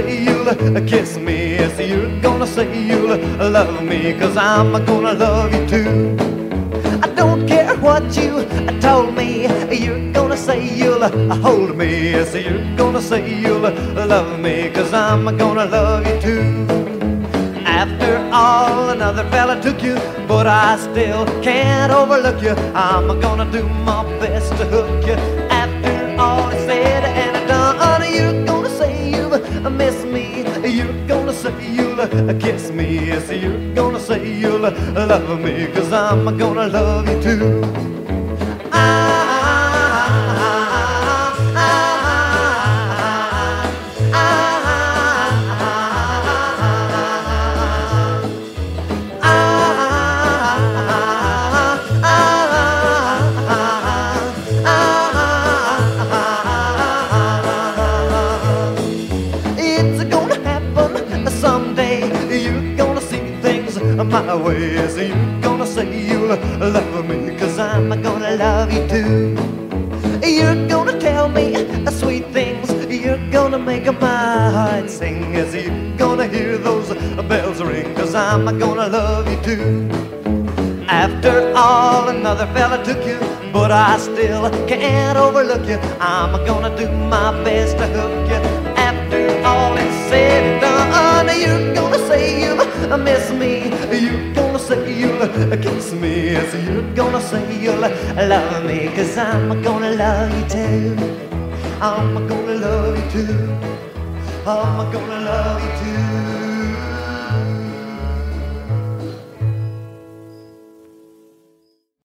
say you'll kiss me. Yes, you're gonna say you'll love me, 'cause I'm gonna love you too. I don't care what you told me. You're gonna say you'll hold me. Yes, you're gonna say you'll love me, 'cause I'm gonna love you too. After all, another fella took you, but I still can't overlook you. I'm gonna do my best to hook you. After all is said and done, you're gonna say you miss me. You're gonna say you'll kiss me. Yes, you're gonna say you'll love me, 'cause I'm gonna love you too. My way, so you're gonna say you'll love me, 'cause I'm gonna love you too. You're gonna tell me sweet things, you're gonna make my heart sing, as you're gonna hear those bells ring, 'cause I'm gonna love you too. After all, another fella took you, but I still can't overlook you. I'm gonna do my best to hook you. After all is said and done, you're gonna say you miss me. You're gonna say you'll kiss me. Yes, you're gonna say you'll love me, 'cause I'm gonna love you too. I'm gonna love you too. I'm gonna love you too.